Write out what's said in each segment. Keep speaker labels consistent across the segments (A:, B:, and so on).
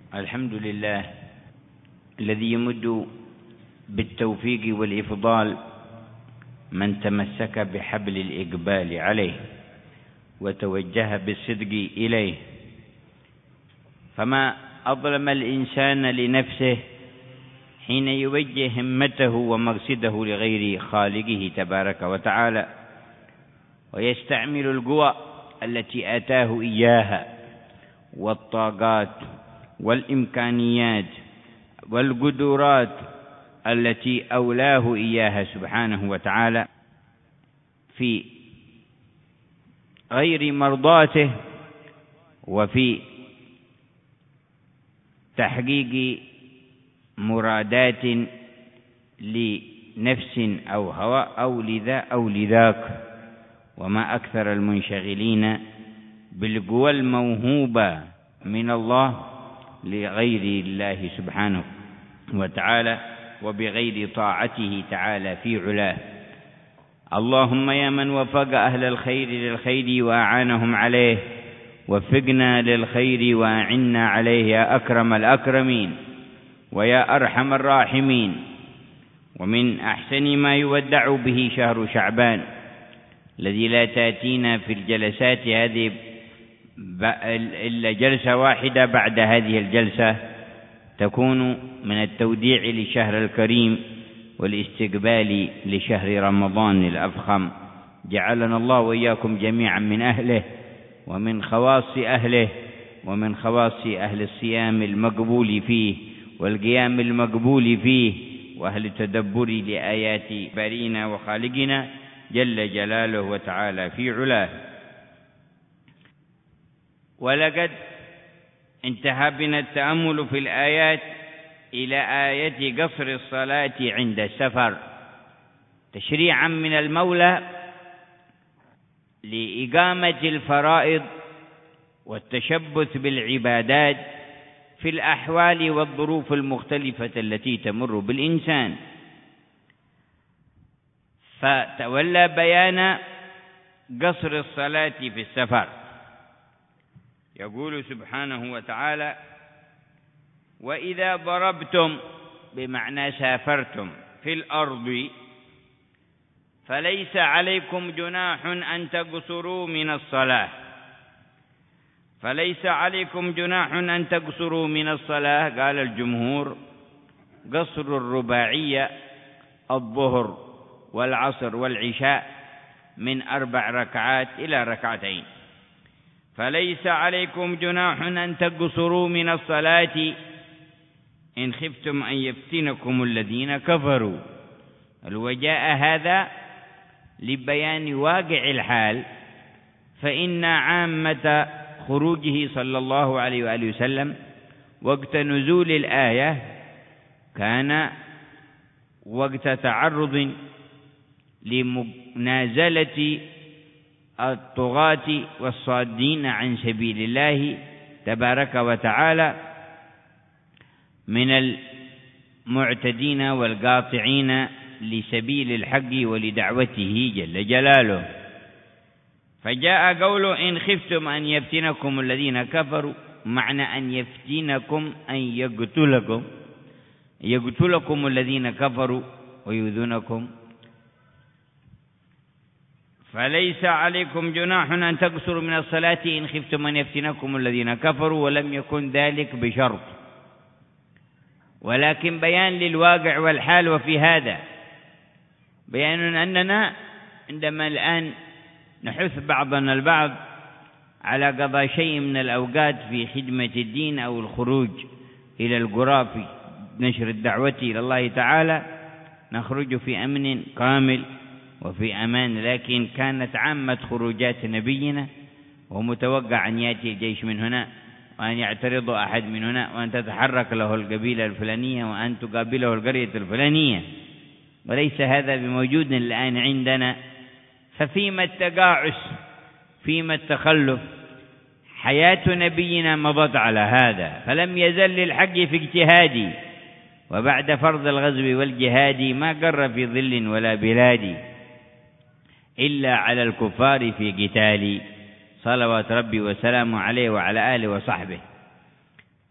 A: الحمد لله الذي يمد بالتوفيق والإفضال من تمسك بحبل الإقبال عليه وتوجه بالصدق إليه، فما أظلم الإنسان لنفسه حين يوجه همته ومقصده لغير خالقه تبارك وتعالى، ويستعمل القوى التي آتاه إياها والطاقات والإمكانيات والقدرات التي أولاه إياها سبحانه وتعالى في غير مرضاته وفي تحقيق مرادات لنفس أو هوى أو لذا أو لذاك. وما أكثر المنشغلين بالقوى الموهوبة من الله لغير الله سبحانه وتعالى وبغير طاعته تعالى في علاه. اللهم يا من وفق أهل الخير للخير وأعانهم عليه، وفقنا للخير وأعنا عليه يا أكرم الأكرمين ويا أرحم الراحمين. ومن أحسن ما يودع به شهر شعبان الذي لا تأتينا في الجلسات هذه إلا جلسة واحدة، بعد هذه الجلسة تكون من التوديع للشهر الكريم والاستقبال لشهر رمضان الأفخم. جعلنا الله وإياكم جميعا من أهله ومن خواص أهله ومن خواص أهل الصيام المقبول فيه والقيام المقبول فيه وأهل التدبر لآيات بارئنا وخالقنا جل جلاله وتعالى في علاه. ولقد انتهى بنا التأمل في الآيات إلى آية قصر الصلاة عند السفر، تشريعا من المولى لإقامة الفرائض والتشبث بالعبادات في الأحوال والظروف المختلفة التي تمر بالإنسان، فتولى بيان قصر الصلاة في السفر. يقول سبحانه وتعالى: وإذا ضربتم، بمعنى سافرتم في الأرض، فليس عليكم جناح أن تقصروا من الصلاة. فليس عليكم جناح أن تقصروا من الصلاة. قال الجمهور: قصر الرباعية الظهر والعصر والعشاء من 4 ركعات إلى 2 ركعات. فليس عليكم جناح أن تقصروا من الصلاة إن خفتم أن يفتنكم الذين كفروا. وجاء هذا لبيان واقع الحال، فإن عامة خروجه صلى الله عليه وآله وسلم وقت نزول الآية كان وقت تعرض لمنازلة الطغاة والصادين عن سبيل الله تبارك وتعالى من المعتدين والقاطعين لسبيل الحق ولدعوته جل جلاله. فجاء قوله: إن خفتم أن يفتنكم الذين كفروا، معنى أن يفتنكم أن يقتلكم الذين كفروا ويؤذونكم. فليس عليكم جناح أن تقصروا من الصلاة إن خفتم أن يفتنكم الذين كفروا، ولم يكن ذلك بشرط، ولكن بيان للواقع والحال. وفي هذا بيان أننا عندما الآن نحث بعضنا البعض على قضاء شيء من الأوقات في خدمة الدين أو الخروج إلى القرى في نشر الدعوة إلى الله تعالى، نخرج في أمن كامل وفي أمان. لكن كانت عامة خروجات نبينا ومتوقع أن يأتي الجيش من هنا، وأن يعترض أحد من هنا، وأن تتحرك له القبيلة الفلانية، وأن تقابله القرية الفلانية، وليس هذا بموجود الآن عندنا. ففيما التقاعس، فيما التخلف، حياة نبينا مضت على هذا، فلم يزل للحق في اجتهادي، وبعد فرض الغزو والجهاد ما قر في ظل ولا بلاد إلا على الكفار في قتال، صلوات ربي وسلامه عليه وعلى آله وصحبه.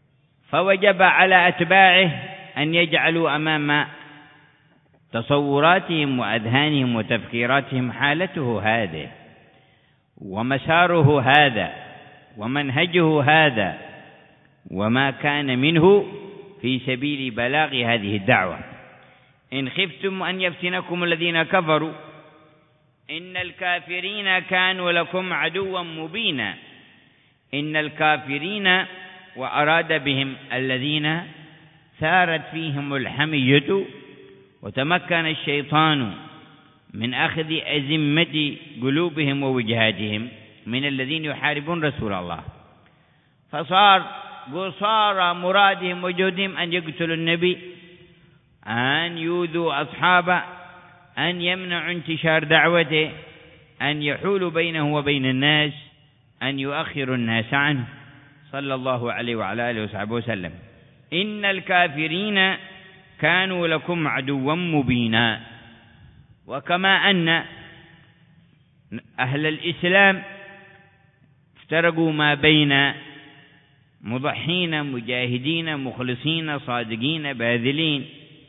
A: فوجب على أتباعه أن يجعلوا أمام تصوراتهم وأذهانهم وتفكيراتهم حالته هذه ومساره هذا ومنهجه هذا وما كان منه في سبيل بلاغ هذه الدعوة. إن خفتم أن يفتنكم الذين كفروا إن الكافرين كانوا لكم عدوا مبينا. إن الكافرين وأراد بهم الذين ثارت فيهم الحمية وتمكن الشيطان من أخذ أزمة قلوبهم ووجهاتهم من الذين يحاربون رسول الله، فصار قصارى مرادهم وجهدهم أن يقتلوا النبي، أن يؤذوا أصحابه، أن يمنعوا انتشار دعوته، أن يحولوا بينه وبين الناس، أن يؤخروا الناس عنه صلى الله عليه وعلى آله وصحبه وسلم. إن الكافرين كانوا لكم عدوا مبينا. وكما أن أهل الإسلام افترقوا ما بين مضحين مجاهدين مخلصين صادقين باذلين،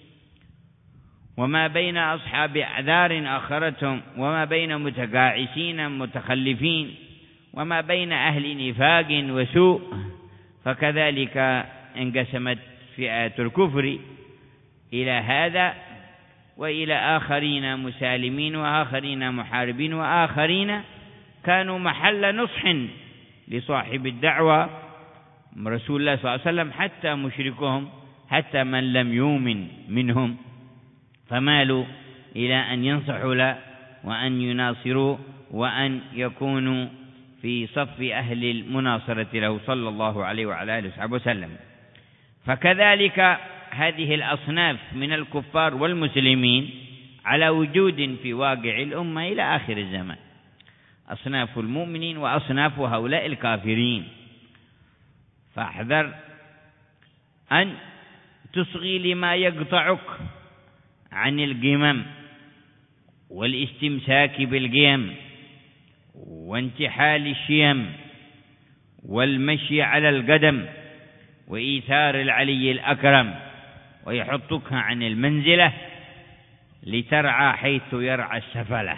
A: وما بين أصحاب أعذار آخرتهم، وما بين متقاعسين متخلفين، وما بين أهل نفاق وسوء، فكذلك انقسمت فئات الكفر إلى هذا وإلى آخرين مسالمين وآخرين محاربين وآخرين كانوا محل نصح لصاحب الدعوة رسول الله صلى الله عليه وسلم، حتى مشركهم، حتى من لم يؤمن منهم، فمالوا إلى أن ينصحوا له وأن يناصروا وأن يكونوا في صف أهل المناصرة له صلى الله عليه وعلى آله وصحبه وسلم. فكذلك هذه الأصناف من الكفار والمسلمين على وجود في واقع الأمة إلى آخر الزمان، أصناف المؤمنين وأصناف هؤلاء الكافرين. فاحذر أن تصغي لما يقطعك عن القمم والاستمساك بالقيم وانتحال الشيم والمشي على القدم وإيثار العلي الأكرم، ويحطك عن المنزلة لترعى حيث يرعى السفلة.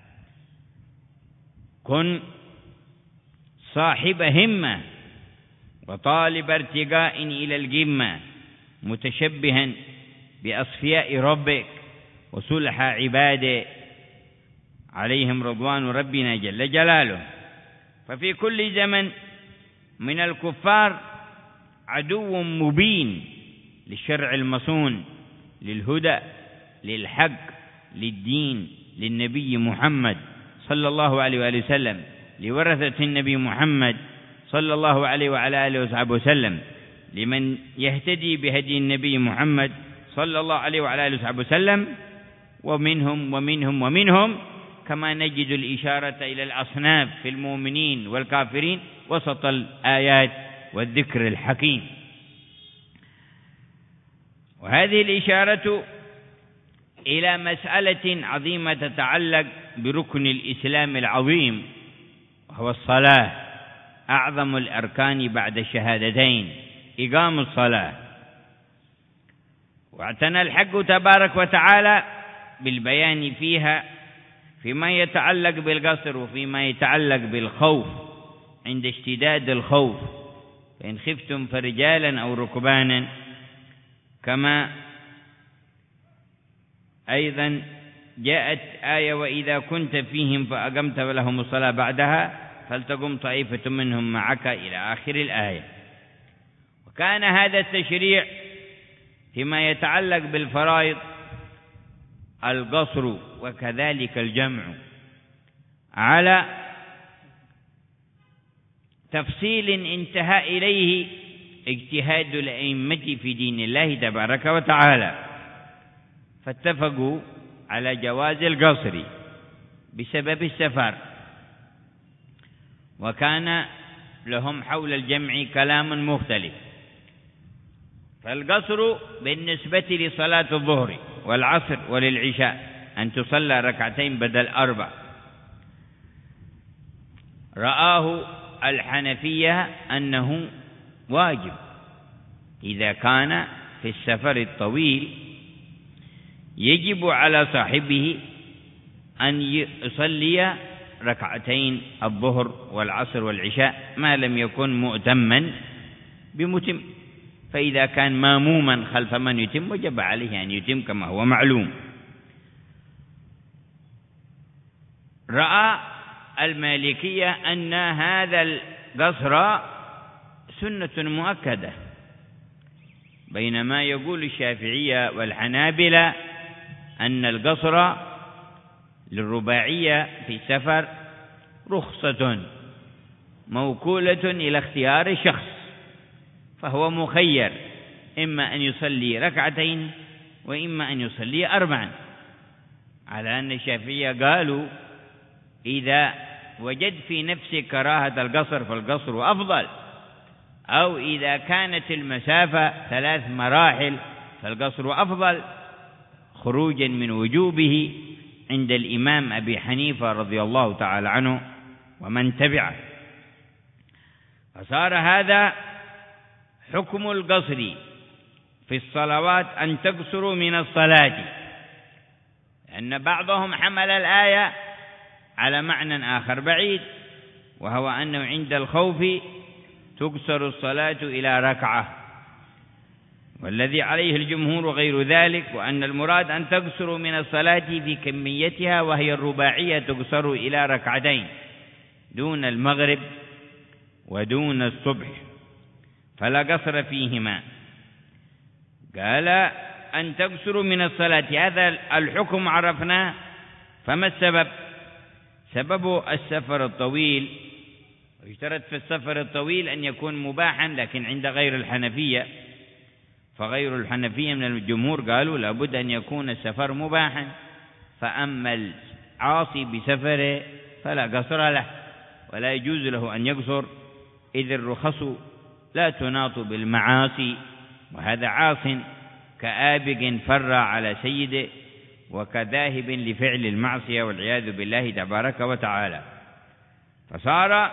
A: كن صاحب همة وطالب ارتقاء إلى القمة، متشبها بأصفياء ربك وصلح عباده عليهم رضوان ربنا جل جلاله. ففي كل زمن من الكفار عدو مبين للشرع المصون، للهدى، للحق، للدين، للنبي محمد صلى الله عليه وآله وسلم، لورثة النبي محمد صلى الله عليه وعلى آله وصحبه وسلم، لمن يهتدي بهدي النبي محمد صلى الله عليه وعلى آله وصحبه وسلم. ومنهم كما نجد الإشارة إلى الأصناف في المؤمنين والكافرين وسط الآيات والذكر الحكيم. وهذه الإشارة إلى مسألة عظيمة تتعلق بركن الإسلام العظيم، وهو الصلاة، أعظم الأركان بعد الشهادتين، إقام الصلاة. واعتنى الحق تبارك وتعالى بالبيان فيها فيما يتعلق بالقصر وفيما يتعلق بالخوف عند اشتداد الخوف، فإن خفتم فرجالا أو ركبانا، كما أيضا جاءت آية وإذا كنت فيهم فأقمت لهم الصلاة بعدها فلتقم طائفة منهم معك إلى آخر الآية. وكان هذا التشريع فيما يتعلق بالفرائض القصر وكذلك الجمع على تفصيل انتهى إليه اجتهاد الأئمة في دين الله تبارك وتعالى، فاتفقوا على جواز القصر بسبب السفر، وكان لهم حول الجمع كلام مختلف. فالقصر بالنسبة لصلاة الظهر والعصر وللعشاء أن تصلى ركعتين بدل 4. رآه الحنفية أنه واجب، إذا كان في السفر الطويل يجب على صاحبه أن يصلي ركعتين الظهر والعصر والعشاء ما لم يكن مؤتما بمتم، فإذا كان ماموما خلف من يتم وجب عليه أن يتم كما هو معلوم. رأى المالكية أن هذا القصر سنة مؤكدة، بينما يقول الشافعية والحنابلة أن القصر للرباعية في السفر رخصة موكولة إلى اختيار الشخص، فهو مخير إما أن يصلي ركعتين وإما أن يصلي 4، على أن الشافعية قالوا إذا وجد في نفسك كراهة القصر فالقصر أفضل، أو إذا كانت المسافة 3 مراحل فالقصر أفضل، خروجا من وجوبه عند الإمام أبي حنيفة رضي الله تعالى عنه ومن تبعه. فصار هذا حكم القصر في الصلوات أن تقصروا من الصلاة، لأن بعضهم حمل الآية على معنى آخر بعيد، وهو أنه عند الخوف تقصر الصلاة إلى ركعة، والذي عليه الجمهور غير ذلك، وأن المراد أن تقصر من الصلاة في كميتها، وهي الرباعية تقصر إلى 2 دون المغرب ودون الصبح، فلا قصر فيهما. قال أن تقصر من الصلاة، هذا الحكم عرفناه. فما السبب؟ سبب السفر الطويل، ويشترط في السفر الطويل أن يكون مباحا، لكن عند غير الحنفية، فغير الحنفية من الجمهور قالوا لابد أن يكون السفر مباحا، فأما العاصي بسفره فلا قصر له ولا يجوز له أن يقصر، إذ الرخص لا تناط بالمعاصي، وهذا عاص كآبق فر على سيده وكذاهب لفعل المعصية والعياذ بالله تبارك وتعالى. فصار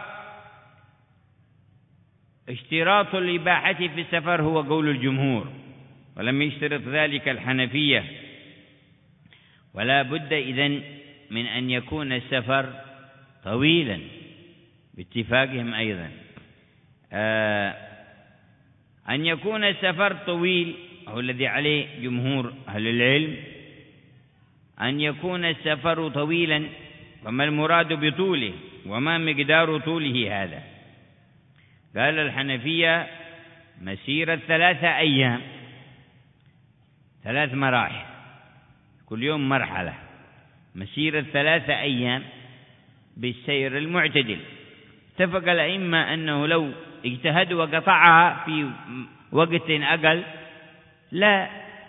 A: اشتراط الإباحة في السفر هو قول الجمهور، ولم يشترط ذلك الحنفية. ولا بد إذن من أن يكون السفر طويلا باتفاقهم أيضا، أن يكون السفر طويل هو الذي عليه جمهور أهل العلم، أن يكون السفر طويلا، وما المراد بطوله وما مقدار طوله هذا؟ قال الحنفية مسيرة 3 أيام، 3 مراحل، كل يوم مرحلة، مسيرة 3 أيام بالسير المعتدل. اتفق الأئمة أنه لو اجتهد وقطعها في وقت أقل لا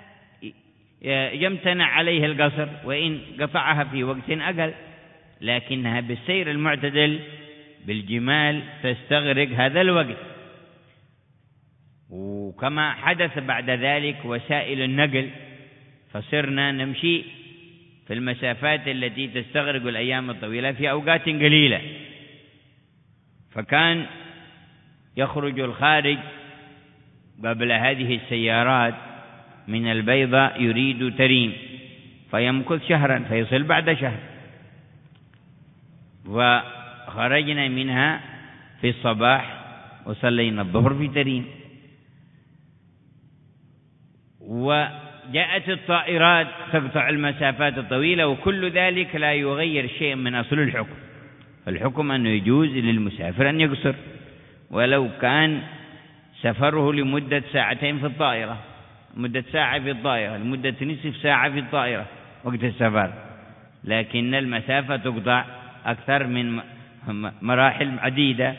A: يمتنع عليه القصر، وإن قطعها في وقت أقل، لكنها بالسير المعتدل بالجمال تستغرق هذا الوقت. وكما حدث بعد ذلك وسائل النقل، فصرنا نمشي في المسافات التي تستغرق الأيام الطويلة في أوقات قليلة، فكان يخرج الخارج قبل هذه السيارات من البيضة يريد تريم، فيمكث شهرا فيصل بعد شهر، وخرجنا منها في الصباح وصلينا الظهر في تريم. وجاءت الطائرات تقطع المسافات الطويلة، وكل ذلك لا يغير شيء من أصل الحكم. الحكم أنه يجوز للمسافر أن يقصر ولو كان سفره لمدة 2 ساعة في الطائرة، مدة ساعة في الطائرة، لمدة نصف ساعة في الطائرة وقت السفر، لكن المسافة تقطع أكثر من مراحل عديدة،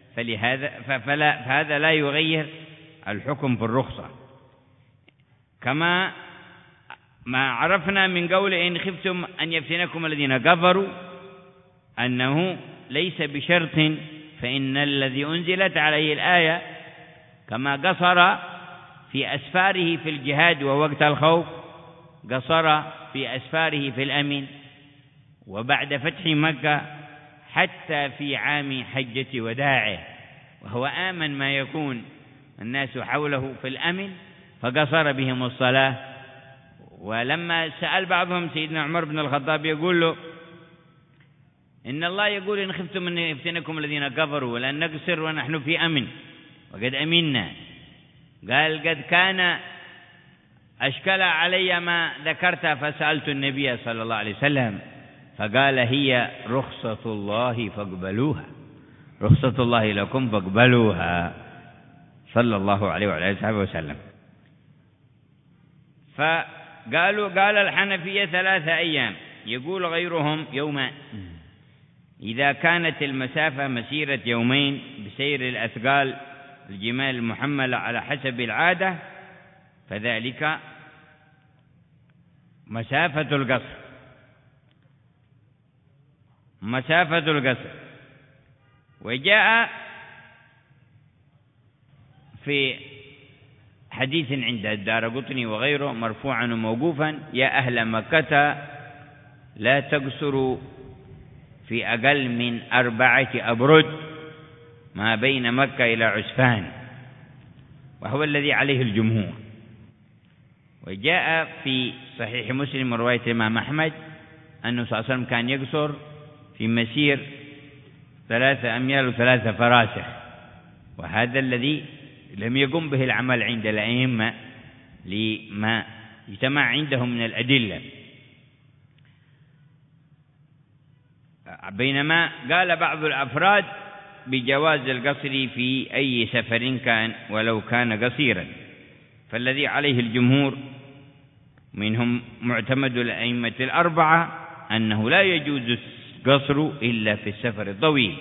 A: فهذا لا يغير الحكم في الرخصة. كما ما عرفنا من قول إن خفتم أن يفتنكم الذين كفروا أنه ليس بشرط، فإن الذي أنزلت عليه الآية كما قصر في أسفاره في الجهاد ووقت الخوف قصر في أسفاره في الأمن وبعد فتح مكة حتى في عام حجة وداعه، وهو آمن ما يكون الناس حوله في الأمن فقصر بهم الصلاة. ولما سأل بعضهم سيدنا عمر بن الخطاب يقول له إن الله يقول إن خفتم أن يفتنكم الذين كفروا ولن نقصر ونحن في أمن وقد أمنا. قال قد كان أشكل علي ما ذكرت فسألت النبي صلى الله عليه وسلم فقال هي رخصة الله فاقبلوها، رخصة الله لكم فاقبلوها صلى الله عليه وعلى آله وسلم. قال الحنفية 3 أيام، يقول غيرهم يومان. إذا كانت المسافة مسيرة يومين بسير الأثقال الجمال المحملة على حسب العادة فذلك مسافة القصر، مسافة القصر. وجاء في حديث عند الدارقطني وغيره مرفوعا وموقوفا يا أهل مكة لا تقصروا في أقل من 4 أبرد ما بين مكة إلى عسفان، وهو الذي عليه الجمهور. وجاء في صحيح مسلم رواية الإمام أحمد أنه صلى الله عليه وسلم كان يقصر في مسير 3 أميال و3 فراسخ، وهذا الذي لم يقم به العمل عند الأئمة لما اجتمع عندهم من الأدلة. بينما قال بعض الأفراد بجواز القصر في أي سفر كان ولو كان قصيرا، فالذي عليه الجمهور منهم معتمد الأئمة 4 أنه لا يجوز القصر إلا في السفر الطويل.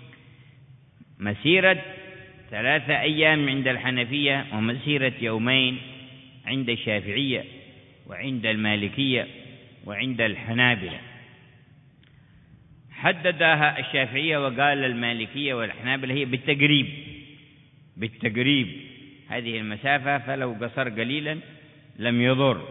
A: مسيرة 3 أيام عند الحنفية ومسيرة يومين عند الشافعية وعند المالكية وعند الحنابلة. حددها الشافعية وقال المالكية والحنابلة هي بالتقريب هذه المسافة، فلو قصر قليلا لم يضر.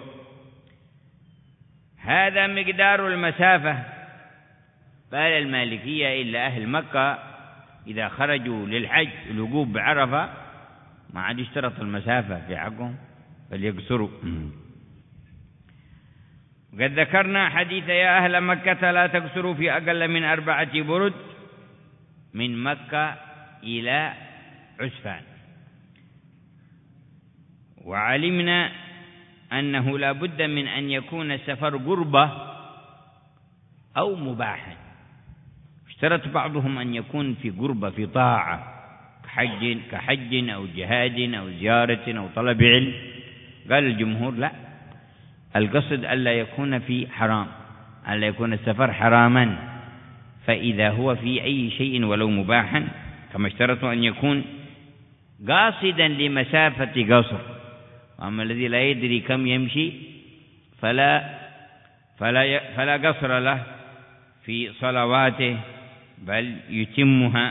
A: هذا مقدار المسافة. قال المالكية إلا أهل مكة إذا خرجوا للحج الوقوف بعرفة ما عاد يشترط المسافة في حقهم فليقصروا. قد ذكرنا حديث يا أهل مكة لا تقصروا في أقل من 4 برد من مكة إلى عسفان. وعلمنا أنه لا بد من أن يكون السفر قربة أو مباحا. اشترط بعضهم أن يكون في قربة في طاعة كحج أو جهاد أو زيارة أو طلب علم. قال الجمهور لا، القصد ألا يكون في حرام، ألا يكون السفر حراما. فإذا هو في أي شيء ولو مباحا كما اشترطوا أن يكون قاصدا لمسافة قصر. وأما الذي لا يدري كم يمشي فلا قصر له في صلواته بل يتمها.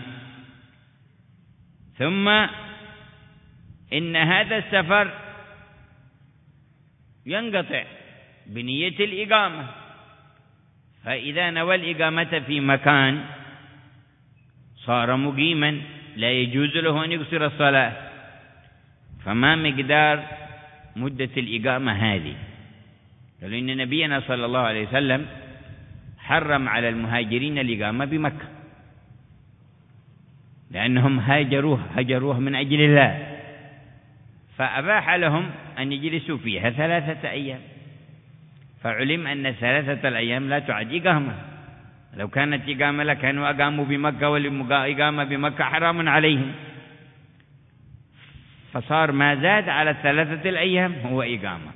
A: ثم إن هذا السفر ينقطع بنية الإقامة، فإذا نوى الإقامة في مكان صار مقيما لا يجوز له أن يقصر الصلاة. فما مقدار مدة الإقامة هذه؟ قالوا إن نبينا صلى الله عليه وسلم حرم على المهاجرين الإقامة بمكة لأنهم هاجروها من أجل الله، فأباح لهم أن يجلسوا فيها 3 أيام. فعلم أن 3 الأيام لا تعد إقامة. لو كانت إقامة لكانوا أقاموا بمكة، والإقامة بمكة حرام عليهم، فصار ما زاد على 3 الأيام هو إقامة.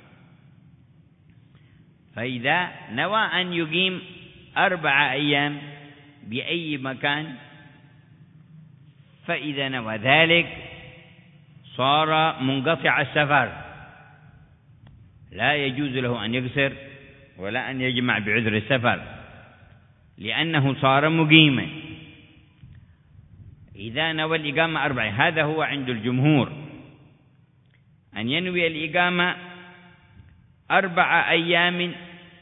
A: فإذا نوى أن يقيم 4 أيام بأي مكان فإذا نوى ذلك صار منقطع السفر، لا يجوز له أن يقصر ولا أن يجمع بعذر السفر لأنه صار مقيما. إذا نوى الإقامة 4، هذا هو عند الجمهور، أن ينوي الإقامة 4 أيام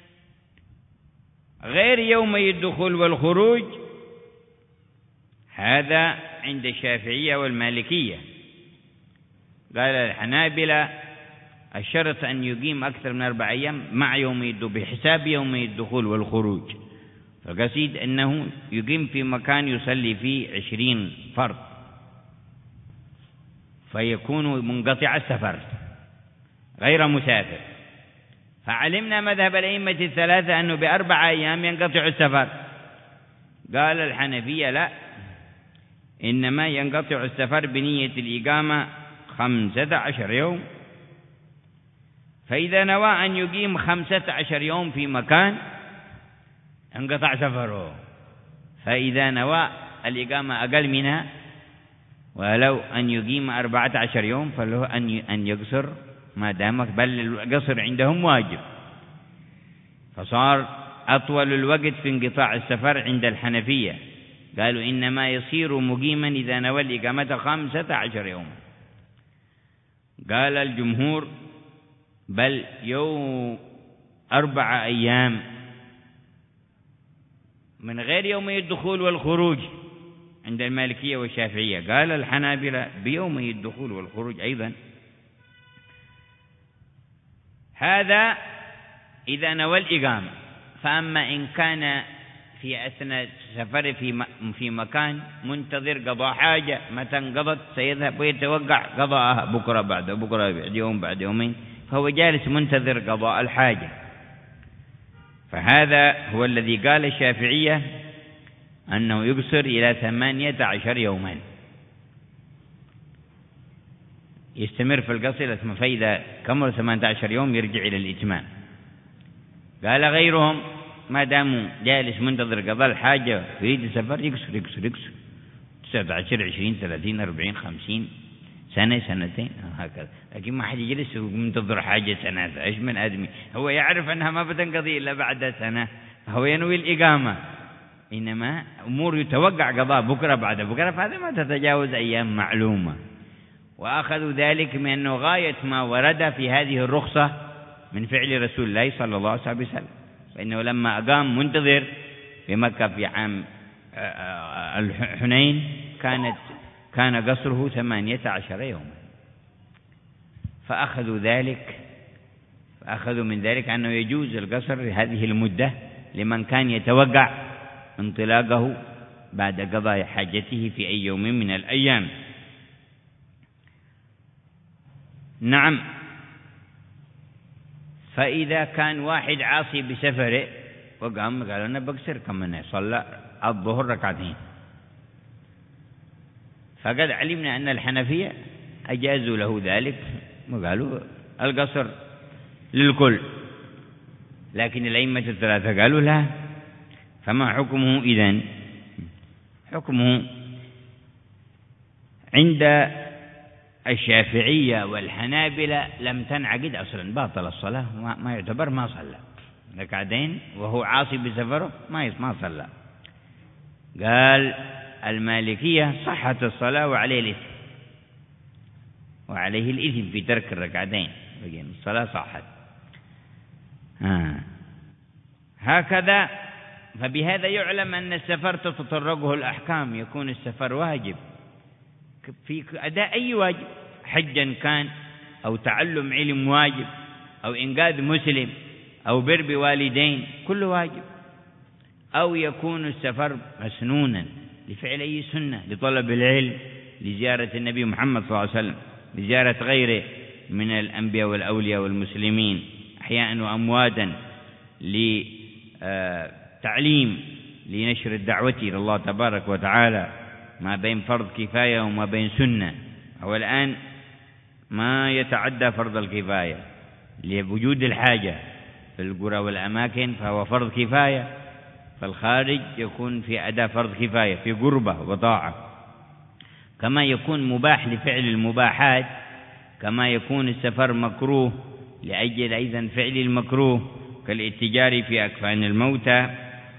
A: غير يومي الدخول والخروج. هذا عند الشافعية والمالكية. قال الحنابلة الشرط أن يقيم أكثر من 4 أيام مع يومي بحساب يومي الدخول والخروج، فقصيد أنه يقيم في مكان يصلي فيه 20 فرض فيكون منقطع السفر غير مسافر. فعلمنا مذهب الأئمة الثلاثة أنه ب4 أيام ينقطع السفر. قال الحنفية لا، إنما ينقطع السفر بنية الإقامة 15 يوم، فإذا نوى أن يقيم 15 يوم في مكان انقطع سفره، فإذا نوى الإقامة أقل منها ولو أن يقيم 14 يوم فله أن يقصر ما دام، بل القصر عندهم واجب، فصار أطول الوقت في انقطاع السفر عند الحنفية. قالوا إنما يصير مقيما إذا نوى الإقامة 15 يوم. قال الجمهور بل 4 أيام من غير يومي الدخول والخروج عند المالكية والشافعية. قال الحنابلة بيومي الدخول والخروج أيضا. هذا إذا نوى الإقامة. فأما إن كان في أثناء سفر في مكان منتظر قضاء حاجة، متى انقضت سيذهب ويتوقع قضاءها بكرة بعد بكرة بعد يوم بعد يومين، فهو جالس منتظر قضاء الحاجة، فهذا هو الذي قال الشافعية أنه يقصر إلى 18 يوما، يستمر في القصر، فإذا كمل 18 يوم يرجع إلى الإتمام. قال غيرهم ما داموا جالس منتظر قضاء الحاجة يريد السفر يقصر يقصر يقصر 19 20 30 40 50 سنة سنتين هكذا، لكن ما حد يجلس منتظر حاجة سنة. إيش من آدمي هو يعرف أنها ما بتنقضي إلا بعد سنة، هو ينوي الإقامة، إنما أمور يتوقع قضاء بكرة بعد بكرة، فهذا ما تتجاوز أيام معلومة. وأخذوا ذلك من أنه غاية ما ورد في هذه الرخصة من فعل رسول الله صلى الله عليه وسلم، فإنه لما أقام منتظر في مكة في عام الحنين كان قصره 18 يوما، فأخذوا من ذلك أنه يجوز القصر هذه المدة لمن كان يتوقع انطلاقه بعد قضاء حاجته في أي يوم من الأيام. نعم. فإذا كان واحد عاصي بسفره وقام قال أنا بقصر كم صلى الظهر 2 ركعتين، فقد علمنا أن الحنفية أجازوا له ذلك وقالوا القصر للكل، لكن الأئمة الثلاثة قالوا لا. فما حكمه إذن؟ حكمه عند الشافعية والحنابلة لم تنعقد أصلا، باطل الصلاة، ما يعتبر ما صلى 2 ركعتين وهو عاصي بسفره ما صلى. قال المالكية صحت الصلاة وعليه الإثم في ترك 2 ركعتين، الصلاة صحت. هكذا. فبهذا يعلم أن السفر تتطرقه الأحكام، يكون السفر واجب في أداء أي واجب، حجا كان أو تعلم علم واجب أو إنقاذ مسلم أو بر بوالدين، كل واجب. أو يكون السفر مسنونا لفعل أي سنة، لطلب العلم، لزيارة النبي محمد صلى الله عليه وسلم، لزيارة غيره من الأنبياء والأولياء والمسلمين أحياء وأمواتا، لتعليم، لنشر الدعوة إلى الله تبارك وتعالى، ما بين فرض كفاية وما بين سنة. هو الآن ما يتعدى فرض الكفاية لوجود الحاجة في القرى والأماكن، فهو فرض كفاية. فالخارج يكون في أداء فرض كفاية في قربة وطاعة، كما يكون مباح لفعل المباحات، كما يكون السفر مكروه لأجل أيضا فعل المكروه كالاتجار في أكفان الموتى.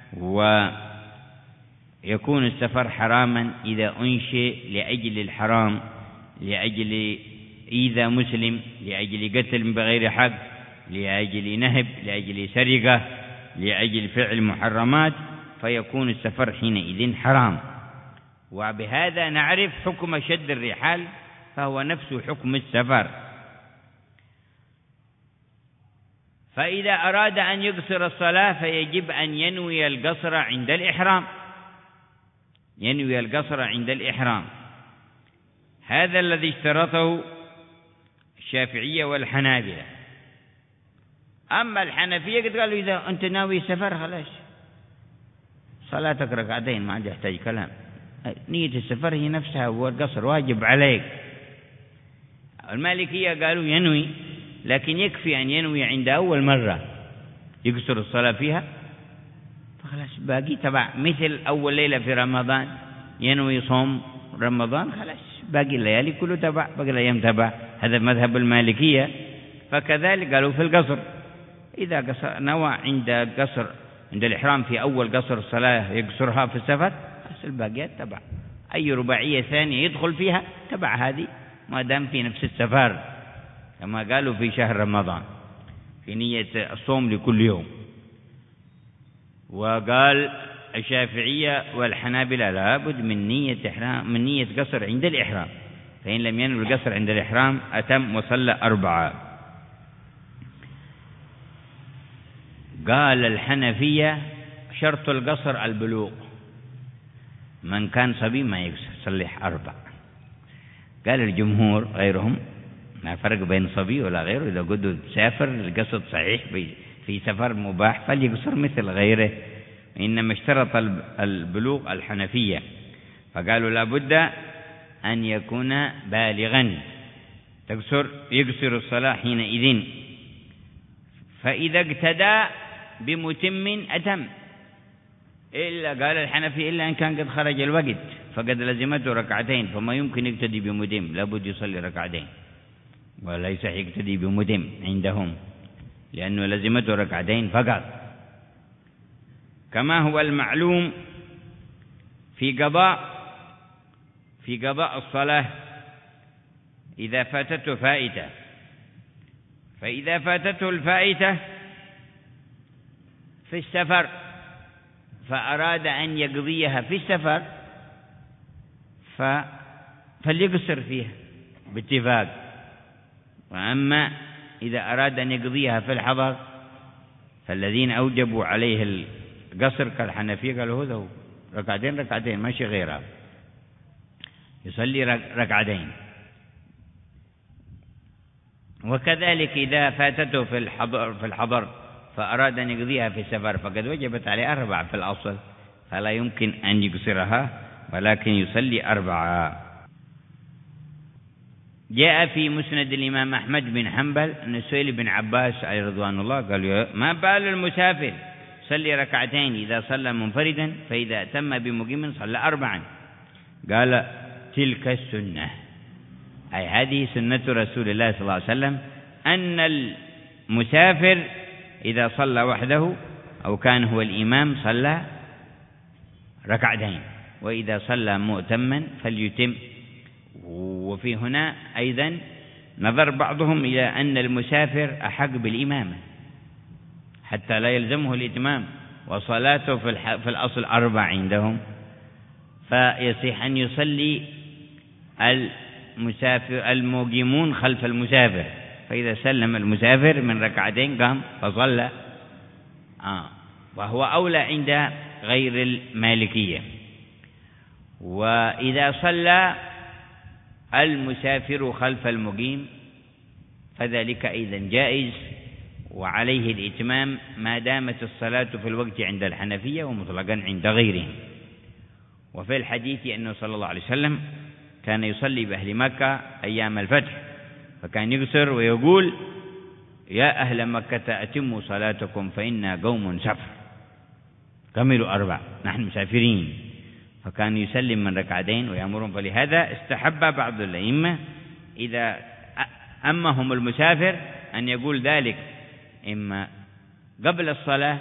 A: ويكون السفر حراما إذا أنشئ لأجل الحرام، لأجل إيذاء مسلم، لأجل قتل بغير حق، لأجل نهب، لأجل سرقة، لأجل فعل محرمات، فيكون السفر حينئذ حرام. وبهذا نعرف حكم شد الرحال، فهو نفس حكم السفر. فإذا أراد أن يقصر الصلاة فيجب أن ينوي القصر عند الإحرام، ينوي القصر عند الإحرام. هذا الذي اشترطه الشافعية والحنابلة. أما الحنفية قد قالوا إذا أنت ناوي سفر خلاص صلاتك ركعتين ما يحتاج كلام، نية السفر هي نفسها والقصر واجب عليك. المالكية قالوا ينوي، لكن يكفي أن ينوي عند أول مرة يقصر الصلاة فيها فخلاص باقي تبع، مثل أول ليلة في رمضان ينوي صوم رمضان خلاص باقي الليالي كله تبع، باقي الأيام تبع. هذا مذهب المالكية. فكذلك قالوا في القصر، إذا نوى عند قصر عند الإحرام في أول قصر الصلاة يقصرها في السفر الباقيات تبع، أي رباعية ثانية يدخل فيها تبع هذه ما دام في نفس السفر، كما قالوا في شهر رمضان في نية الصوم لكل يوم. وقال الشافعية والحنابلة لابد من نية إحرام، من نية قصر عند الإحرام، فإن لم ينوي القصر عند الإحرام أتم وصلى 4. قال الحنفية شرط القصر البلوغ، من كان صبي ما يقصر صلح 4. قال الجمهور غيرهم ما فرق بين صبي ولا غيره، إذا قد سافر القصد صحيح في سفر مباح فليقصر مثل غيره، إنما اشترط البلوغ الحنفية، فقالوا لابد أن يكون بالغا يقصر الصلاة حينئذ. فإذا اقتدى بمتم أتم، إلا قال الحنفي إلا إن كان قد خرج الوقت فقد لزمته ركعتين، فما يمكن يقتدي بمتم، لابد يصلي ركعتين وليس يقتدي بمتم عندهم لأنه لزمته ركعتين فقط. كما هو المعلوم في قضاء الصلاة إذا فاتته فائتة، فإذا فاتته الفائتة في السفر فأراد أن يقضيها في السفر فليقصر فيها باتفاق. وأما إذا أراد أن يقضيها في الحضر فالذين أوجبوا عليه القصر كالحنفية قالوا هذا ركعتين ماشي غيرها، يصلي ركعتين. وكذلك إذا فاتته في الحضر فأراد أن يقضيها في السفر فقد وجبت عليه 4 في الأصل، فلا يمكن أن يقصرها ولكن يصلي 4. جاء في مسند الإمام أحمد بن حنبل أن سئل بن عباس عليه رضوان الله قال ما بال المسافر صلي ركعتين إذا صلى منفردا فإذا أتم بمقيم صلى 4؟ قال تلك السنة، أي هذه سنة رسول الله صلى الله عليه وسلم، أن المسافر إذا صلى وحده أو كان هو الإمام صلى ركعتين، وإذا صلى مؤتما فليتم. وفي هنا أيضا نظر بعضهم إلى أن المسافر أحق بالإمامة حتى لا يلزمه الإتمام، وصلاته في الأصل 4 عندهم، فيصح أن يصلي المقيمون خلف المسافر، فإذا سلم المسافر من ركعتين قام فصلى، وهو أولى عند غير المالكية. وإذا صلى المسافر خلف المقيم فذلك أيضا جائز وعليه الإتمام ما دامت الصلاة في الوقت عند الحنفية ومطلقا عند غيرهم. وفي الحديث أنه صلى الله عليه وسلم كان يصلي بأهل مكة أيام الفتح فكان يقصر ويقول يا أهل مكة أتموا صلاتكم فإنا قوم سفر، كملوا 4 نحن مسافرين، فكان يسلم من ركعتين ويأمرهم. فلهذا استحب بعض الأئمة إذا أمهم المسافر أن يقول ذلك إما قبل الصلاة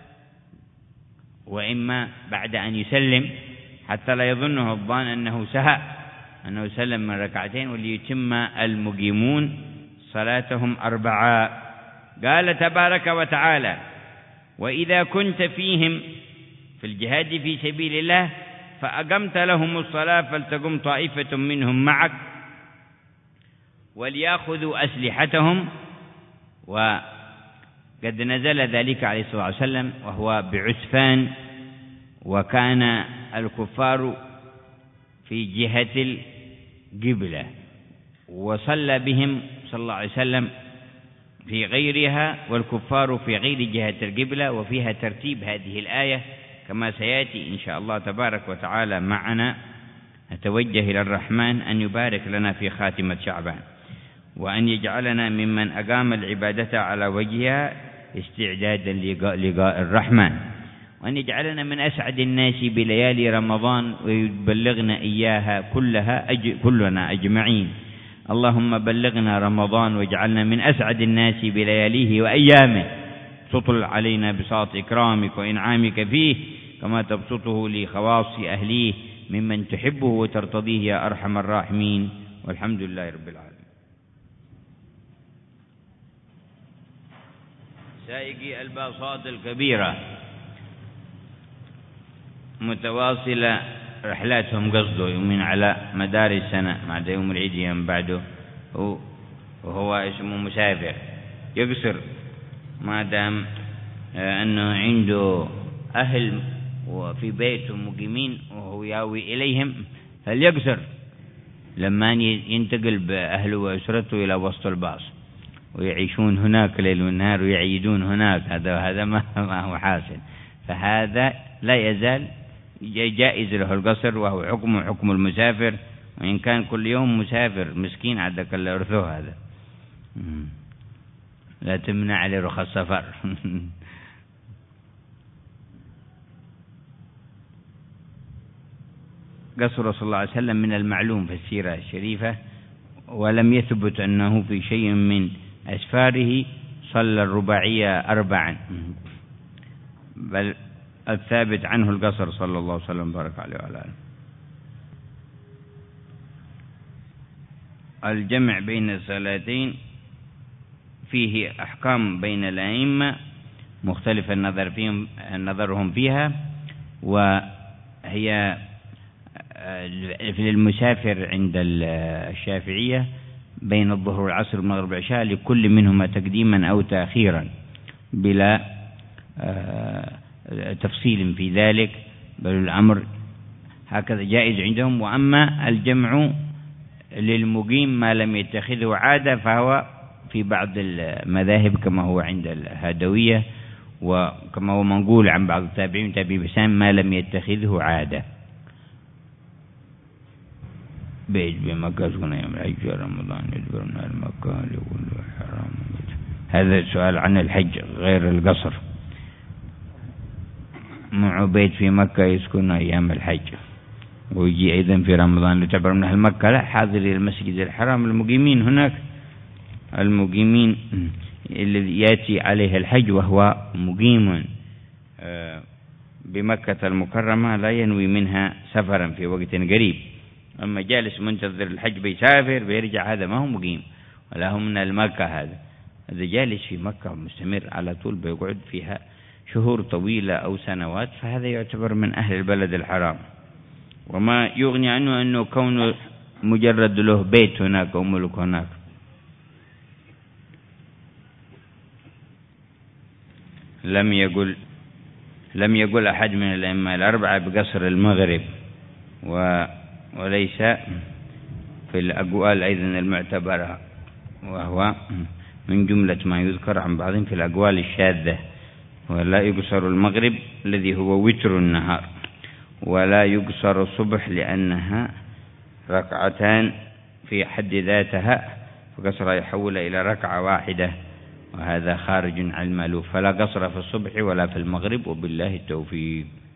A: وإما بعد أن يسلم حتى لا يظنه الظان أنه سهى أنه سلم من ركعتين، وليتم المقيمون صلاتهم 4. قال تبارك وتعالى وإذا كنت فيهم في الجهاد في سبيل الله فأقمت لهم الصلاة فلتقم طائفة منهم معك وليأخذوا أسلحتهم. وقد نزل ذلك عليه الصلاة والسلام وهو بعسفان، وكان الكفار في جهة القبلة، وصلى بهم صلى الله عليه وسلم في غيرها، والكفار في غير جهة القبلة، وفيها ترتيب هذه الآية كما سيأتي إن شاء الله تبارك وتعالى معنا. نتوجه إلى الرحمن أن يبارك لنا في خاتمة شعبان، وأن يجعلنا ممن أقام العبادة على وجهها استعدادا لقاء الرحمن، وأن يجعلنا من أسعد الناس بليالي رمضان، ويبلغنا إياها كلنا أجمعين. اللهم بلغنا رمضان واجعلنا من أسعد الناس بلياليه وأيامه، تطل علينا بساط إكرامك وإنعامك فيه كما تبسطه لخواص أهليه ممن تحبه وترتضيه يا أرحم الراحمين، والحمد لله رب العالمين. سائقي الباصات الكبيرة متواصلة رحلاتهم، قصده يومين على مدار السنة بعد يوم العيد يوم بعده، وهو اسمه مسافر يقصر ما دام أنه عنده أهل وفي بيته مقيمين وهو ياوي إليهم، فليقصر لما ينتقل بأهله وأسرته إلى وسط الباص ويعيشون هناك ليل ونهار ويعيدون هناك. هذا ما هو حاصل، فهذا لا يزال جائز له القصر، وهو حكم المسافر، وإن كان كل يوم مسافر مسكين عدك الله يرثوه. هذا لا تمنع عليه رخص السفر. قصر صلى الله عليه وسلم من المعلوم في السيرة الشريفة، ولم يثبت أنه في شيء من أسفاره صلى الرباعية 4، بل الثابت عنه القصر صلى الله عليه وسلم بارك عليه وعلى آله. الجمع بين الصلاتين فيه أحكام بين الأئمة مختلف نظرهم فيها، وهي في المسافر عند الشافعية بين الظهر والعصر والمغرب والعشاء لكل منهما تقديما أو تأخيرا بلا تفصيل في ذلك، بل الأمر هكذا جائز عندهم. وأما الجمع للمقيم ما لم يتخذه عادة فهو في بعض المذاهب كما هو عند الهادوية، وكما هو منقول عن بعض التابعين تابعي بسام ما لم يتخذه عادة. بيج بمكة يوم الحج رمضان يجبرنا المكة لكل حرام. هذا السؤال عن الحج غير القصر. معه بيت في مكة يسكن أيام الحج، ويجي أيضا في رمضان يعتبر من أهل مكة، لا حاضر المسجد الحرام. المقيمين هناك، المقيمين الذي يأتي عليه الحج وهو مقيم بمكة المكرمة لا ينوي منها سفرا في وقت قريب. أما جالس منتظر الحج بيسافر بيرجع، هذا ما هو مقيم ولا هو من المكة. هذا جالس في مكة مستمر على طول بيقعد فيها شهور طويلة أو سنوات، فهذا يعتبر من أهل البلد الحرام. وما يغني عنه أنه كونه مجرد له بيت هناك أو ملك هناك. لم يقل أحد من الأئمة الأربعة بقصر المغرب، وليس في الأقوال أيضا المعتبرة، وهو من جملة ما يذكر عن بعضهم في الأقوال الشاذة. ولا يقصر المغرب الذي هو وتر النهار، ولا يقصر الصبح لأنها ركعتان في حد ذاتها، فقصر يحول إلى ركعة واحدة، وهذا خارج عن المألوف. فلا قصر في الصبح ولا في المغرب، وبالله التوفيق.